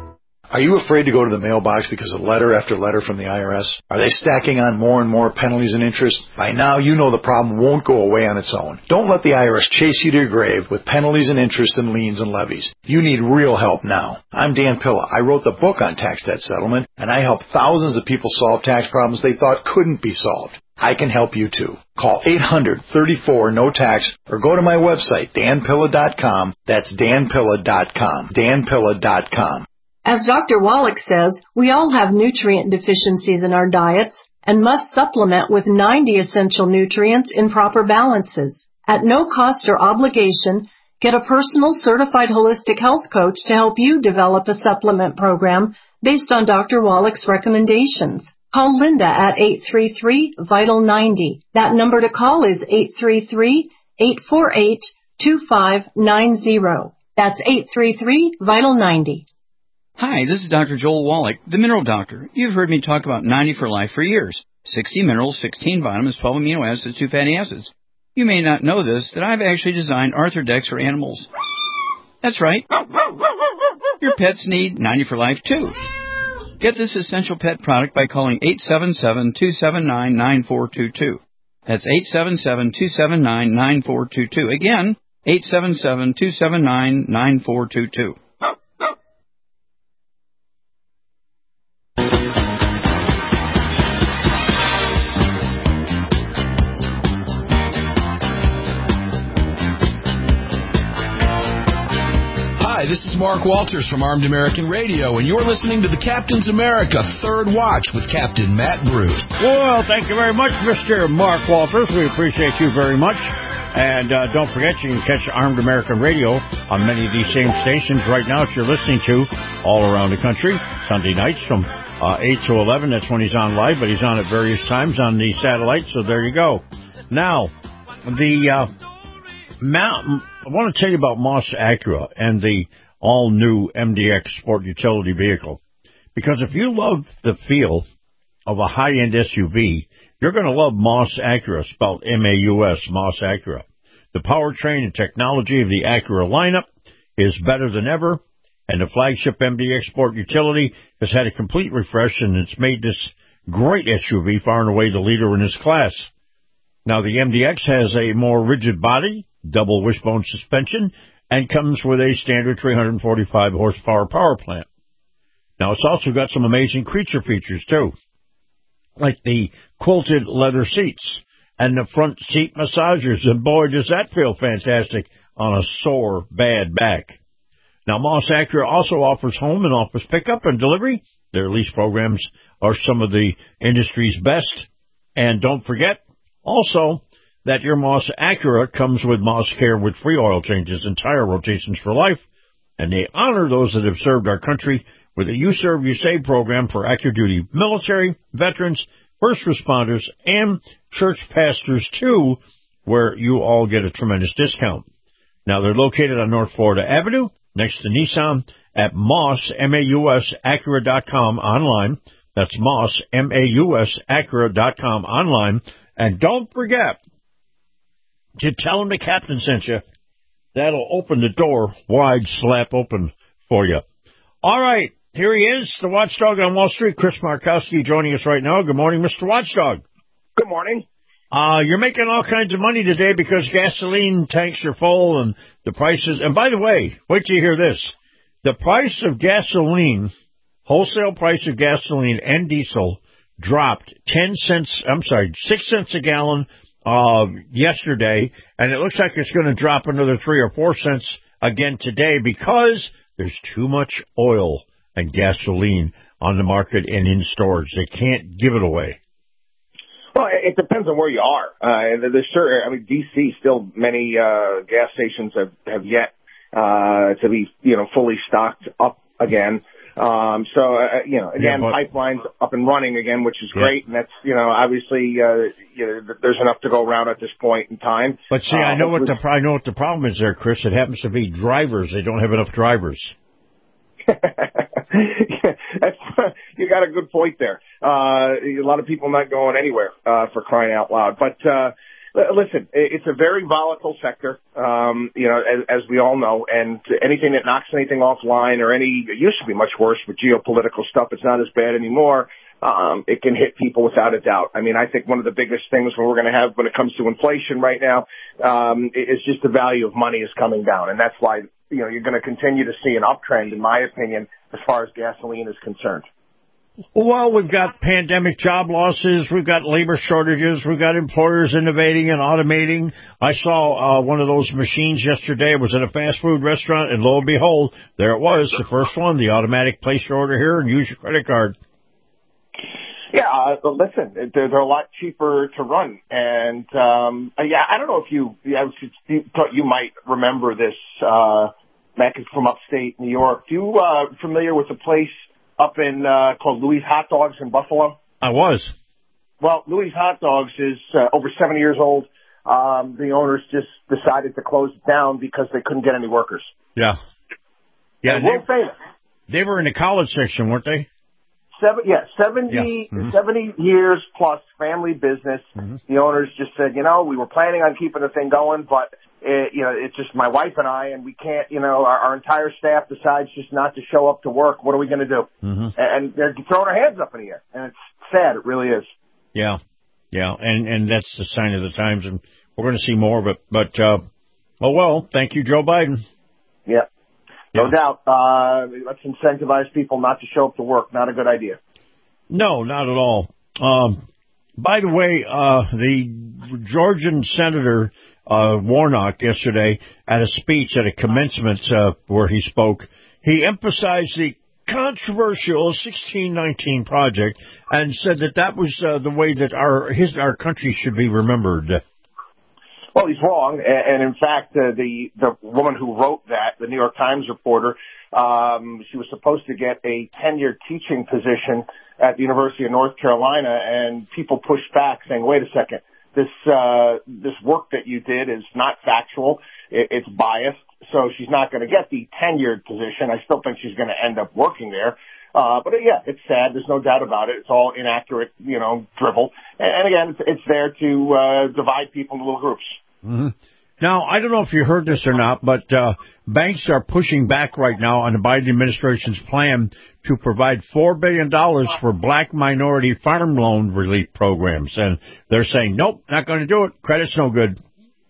Are you afraid to go to the mailbox because of letter after letter from the I R S? Are they stacking on more and more penalties and interest? By now, you know the problem won't go away on its own. Don't let the I R S chase you to your grave with penalties and interest and liens and levies. You need real help now. I'm Dan Pilla. I wrote the book on tax debt settlement, and I help thousands of people solve tax problems they thought couldn't be solved. I can help you too. Call eight hundred, thirty-four, no tax or go to my website, dan pilla dot com. That's dan pilla dot com. dan pilla dot com. As Doctor Wallach says, we all have nutrient deficiencies in our diets and must supplement with ninety essential nutrients in proper balances. At no cost or obligation, get a personal certified holistic health coach to help you develop a supplement program based on Doctor Wallach's recommendations. Call Linda at eight three three, vital ninety. That number to call is eight three three, eight four eight, two five nine zero. That's eight three three, vital ninety. Hi, this is Doctor Joel Wallach, the Mineral Doctor. You've heard me talk about ninety for Life for years. sixty minerals, sixteen vitamins, twelve amino acids, two fatty acids. You may not know this, that I've actually designed Arthrodex for animals. That's right. Your pets need ninety for Life too. Get this essential pet product by calling eight seven seven, two seven nine, nine four two two. That's eight seven seven, two seven nine, nine four two two. Again, eight seven seven, two seven nine, nine four two two. Hi, this is Mark Walters from Armed American Radio, and you're listening to the Captain's America Third Watch with Captain Matt Bruce. Well, thank you very much, Mister Mark Walters. We appreciate you very much. And uh, don't forget, you can catch Armed American Radio on many of these same stations right now that you're listening to all around the country, Sunday nights from uh, eight to eleven. That's when he's on live, but he's on at various times on the satellite, so there you go. Now, the... Uh, Mount, I want to tell you about Moss Acura and the all-new M D X Sport Utility Vehicle. Because if you love the feel of a high-end S U V, you're going to love Moss Acura, spelled M A U S, Moss Acura. The powertrain and technology of the Acura lineup is better than ever, and the flagship M D X Sport Utility has had a complete refresh, and it's made this great S U V far and away the leader in its class. Now, the M D X has a more rigid body, double wishbone suspension, and comes with a standard three hundred forty-five horsepower power plant. Now, it's also got some amazing creature features, too, like the quilted leather seats and the front seat massagers, and boy, does that feel fantastic on a sore, bad back. Now, Moss Acura also offers home and office pickup and delivery. Their lease programs are some of the industry's best. And don't forget, also, that your Moss Acura comes with Moss Care with free oil changes and tire rotations for life, and they honor those that have served our country with a You Serve, You Save program for active duty military, veterans, first responders, and church pastors, too, where you all get a tremendous discount. Now, they're located on North Florida Avenue, next to Nissan, at Moss, M A U S, Acura dot com online. That's Moss, M A U S, Acura dot com online. And don't forget, you tell him the captain sent you. That'll open the door wide slap open for you. All right, here he is, the watchdog on Wall Street, Chris Markowski, joining us right now. Good morning, Mister Watchdog. Good morning. Uh, you're making all kinds of money today because gasoline tanks are full and the prices. And by the way, wait till you hear this. The price of gasoline wholesale price of gasoline and diesel dropped ten cents, I'm sorry, six cents a gallon uh, yesterday, and it looks like it's going to drop another three or four cents again today because there's too much oil and gasoline on the market and in stores. They can't give it away. Well, it depends on where you are. Uh, there's certain, I mean, D C still many uh, gas stations have, have yet uh, to be, you know, fully stocked up again. Um, so, uh, you know, again, yeah, but, pipelines up and running again, which is yeah. great. And that's, you know, obviously, uh, you know, there's enough to go around at this point in time. But see, uh, I know what the, I know what the problem is there, Chris. It happens to be drivers. They don't have enough drivers. That's, you got a good point there. Uh, a lot of people not going anywhere, uh, for crying out loud. But, uh, listen, it's a very volatile sector, um, you know, as, as we all know, and anything that knocks anything offline or any, it used to be much worse with geopolitical stuff. It's not as bad anymore. Um, it can hit people without a doubt. I mean, I think one of the biggest things we're going to have when it comes to inflation right now, um, is just the value of money is coming down. And that's why, you know, you're going to continue to see an uptrend, in my opinion, as far as gasoline is concerned. Well, we've got pandemic job losses, we've got labor shortages, we've got employers innovating and automating. I saw uh, one of those machines yesterday. It was in a fast food restaurant, and lo and behold, there it was, the first one, the automatic place your order here and use your credit card. Yeah, uh, but listen, they're, they're a lot cheaper to run. And, um, yeah, I don't know if you, I was, you thought you might remember this, uh, Mac is from upstate New York. Do you, uh, familiar with the place up in, uh, called Louis Hot Dogs in Buffalo? I was. Well, Louis Hot Dogs is, uh, over seventy years old. Um, the owners just decided to close it down because they couldn't get any workers. Yeah. Yeah. And world famous. They were in the college section, weren't they? Seven, yeah, seventy, yeah. Mm-hmm. seventy years plus family business. Mm-hmm. The owners just said, you know, we were planning on keeping the thing going, but it, you know, it's just my wife and I, and we can't, you know, our, our entire staff decides just not to show up to work. What are we going to do? Mm-hmm. And they're throwing our hands up in the air, and it's sad. It really is. Yeah, yeah, and and that's the sign of the times, and we're going to see more of it. But uh, oh well, thank you, Joe Biden. Yeah. No yeah. doubt. Uh, let's incentivize people not to show up to work. Not a good idea. No, not at all. Um, by the way, uh, the Georgian Senator uh, Warnock yesterday at a speech at a commencement uh, where he spoke, he emphasized the controversial sixteen nineteen project and said that that was uh, the way that our his our country should be remembered. Well, he's wrong, and in fact, uh, the the woman who wrote that, the New York Times reporter, um, she was supposed to get a tenured teaching position at the University of North Carolina, and people pushed back, saying, "Wait a second, this uh, this work that you did is not factual; it, it's biased, so she's not going to get the tenured position." I still think she's going to end up working there. Uh, but uh, yeah, it's sad. There's no doubt about it. It's all inaccurate, you know, drivel. And, and again, it's, it's there to, uh, divide people into little groups. Mm-hmm. Now, I don't know if you heard this or not, but, uh, banks are pushing back right now on the Biden administration's plan to provide four billion dollars for black minority farm loan relief programs. And they're saying, nope, not going to do it. Credit's no good.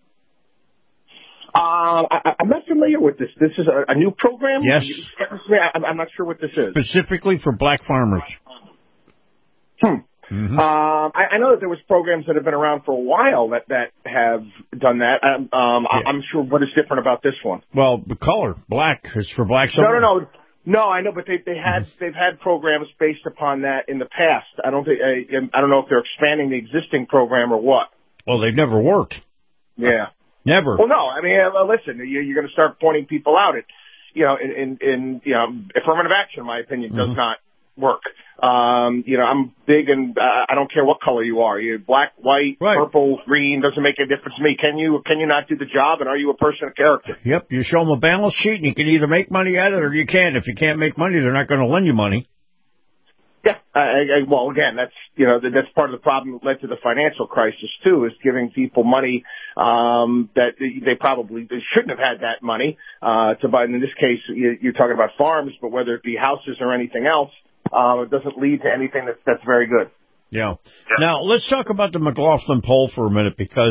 Uh, I, I'm not familiar with this. This is a, a new program? Yes. I'm, I'm not sure what this is. Specifically for black farmers. Hmm. Mm-hmm. Um, I, I know that there was programs that have been around for a while that, that have done that. Um, um yeah. I'm sure what is different about this one. Well, the color, black, is for black. No, no, no. No, I know, but they, they had, mm-hmm. they've had programs based upon that in the past. I don't think, I, I don't know if they're expanding the existing program or what. Well, they've never worked. Yeah. Never. Well, no, I mean, uh, listen, you, you're going to start pointing people out. It, you know, in, in, in, you know, affirmative action, in my opinion, does mm-hmm. not work. Um, you know, I'm big and uh, I don't care what color you are. You're black, white, right. purple, green, doesn't make a difference to me. Can you, can you not do the job, and are you a person of character? Yep, you show them a balance sheet and you can either make money at it or you can't. If you can't make money, they're not going to lend you money. Yeah, I, I, well, again, that's, you know, that's part of the problem that led to the financial crisis, too, is giving people money um, that they probably they shouldn't have had that money uh, to buy. And in this case, you, you're talking about farms, but whether it be houses or anything else, uh, it doesn't lead to anything that's, that's very good. Yeah. yeah. Now, let's talk about the McLaughlin poll for a minute, because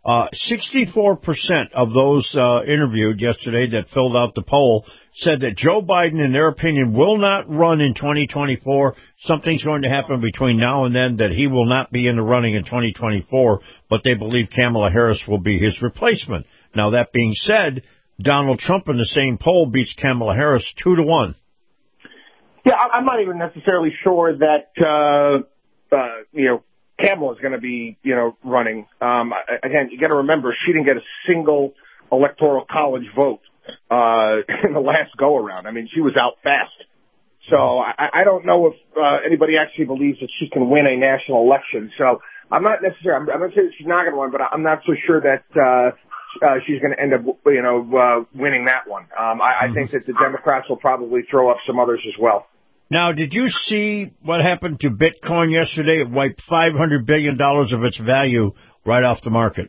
Uh, sixty-four percent of those uh, interviewed yesterday that filled out the poll said that Joe Biden, in their opinion, will not run in twenty twenty-four. Something's going to happen between now and then that he will not be in the running in twenty twenty-four, but they believe Kamala Harris will be his replacement. Now, that being said, Donald Trump in the same poll beats Kamala Harris two to one. Yeah, I'm not even necessarily sure that, uh, uh, you know, Kamala is going to be, you know, running. Um, again, you got to remember, she didn't get a single electoral college vote uh, in the last go-around. I mean, she was out fast. So I, I don't know if uh, anybody actually believes that she can win a national election. So I'm not necessarily, I'm, I'm not saying she's not going to win, but I'm not so sure that uh, uh, she's going to end up, you know, uh, winning that one. Um, I, I think that the Democrats will probably throw up some others as well. Now, did you see what happened to Bitcoin yesterday? It wiped five hundred billion dollars of its value right off the market.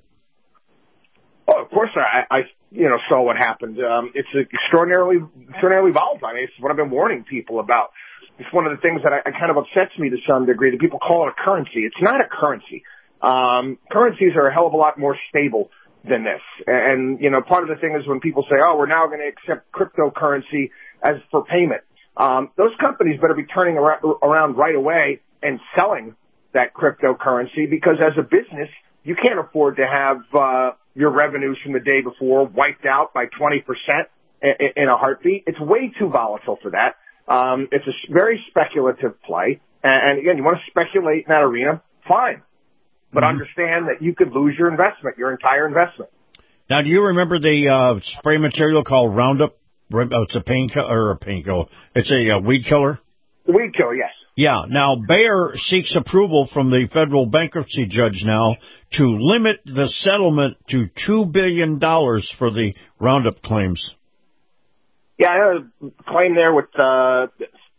Oh, of course I, I you know, saw what happened. Um, it's extraordinarily, extraordinarily volatile. I mean, it's what I've been warning people about. It's one of the things that I, I kind of upsets me to some degree that people call it a currency. It's not a currency. Um, currencies are a hell of a lot more stable than this. And, you know, part of the thing is when people say, oh, we're now going to accept cryptocurrency as for payment. Um, those companies better be turning around, around right away and selling that cryptocurrency, because as a business, you can't afford to have uh, your revenues from the day before wiped out by twenty percent in, in a heartbeat. It's way too volatile for that. Um, it's a very speculative play. And, and again, you want to speculate in that arena, fine. But mm-hmm. understand that you could lose your investment, your entire investment. Now, do you remember the uh, spray material called Roundup? Oh, it's a painkiller, or a painkiller. It's a uh, weed killer? Weed killer, yes. Yeah. Now, Bayer seeks approval from the federal bankruptcy judge now to limit the settlement to two billion dollars for the Roundup claims. Yeah, I had a claim there with uh,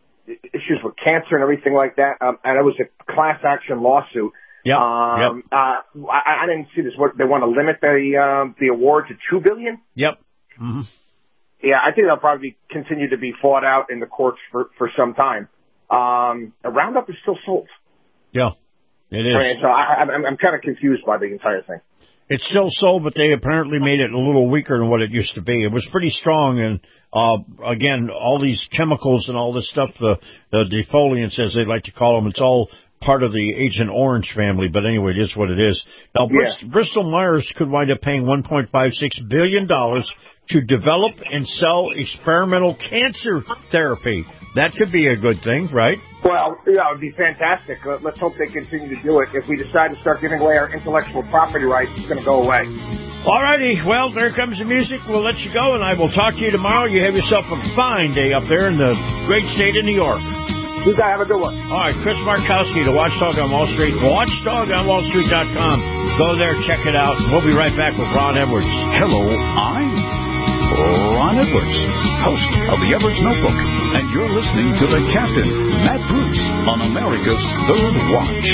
issues with cancer and everything like that, um, and it was a class action lawsuit. Yeah. Um, yep. uh, I, I didn't see this. What, they want to limit the uh, the award to two billion dollars? Yep. Mm-hmm. Yeah, I think they'll probably continue to be fought out in the courts for, for some time. Um, a Roundup is still sold. Yeah, it is. I mean, so I, I'm, I'm kind of confused by the entire thing. It's still sold, but they apparently made it a little weaker than what it used to be. It was pretty strong, and uh, again, all these chemicals and all this stuff, the, the defoliants, as they like to call them, it's all part of the Agent Orange family, but anyway, it is what it is. Now, Brist- yeah. Bristol Myers could wind up paying one point five six billion dollars to develop and sell experimental cancer therapy. That could be a good thing, right? Well, yeah, it would be fantastic. Let's hope they continue to do it. If we decide to start giving away our intellectual property rights, it's going to go away. All righty. Well, there comes the music. We'll let you go, and I will talk to you tomorrow. You have yourself a fine day up there in the great state of New York. You guys have a good one. All right, Chris Markowski, the Watchdog on Wall Street, watchdog on wall street dot com. Go there, check it out. We'll be right back with Ron Edwards. Hello, I'm Ron Edwards, host of the Edwards Notebook, and you're listening to the Captain, Matt Bruce, on America's Third Watch.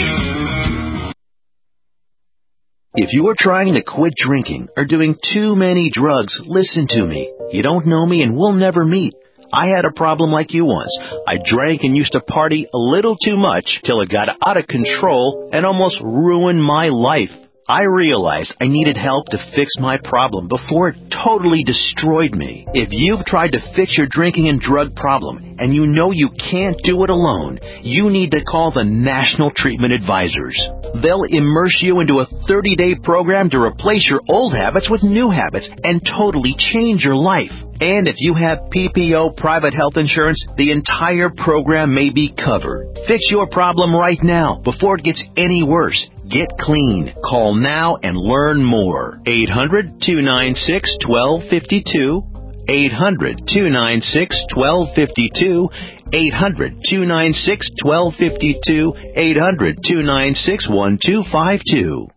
If you are trying to quit drinking or doing too many drugs, listen to me. You don't know me and we'll never meet. I had a problem like you once. I drank and used to party a little too much till it got out of control and almost ruined my life. I realized I needed help to fix my problem before it totally destroyed me. If you've tried to fix your drinking and drug problem and you know you can't do it alone, you need to call the National Treatment Advisors. They'll immerse you into a thirty-day program to replace your old habits with new habits and totally change your life. And if you have P P O private health insurance, the entire program may be covered. Fix your problem right now before it gets any worse. Get clean. Call now and learn more. eight hundred, two nine six, one two five two. eight hundred, two nine six, one two five two. eight hundred, two nine six, one two five two. eight hundred, two nine six, one two five two.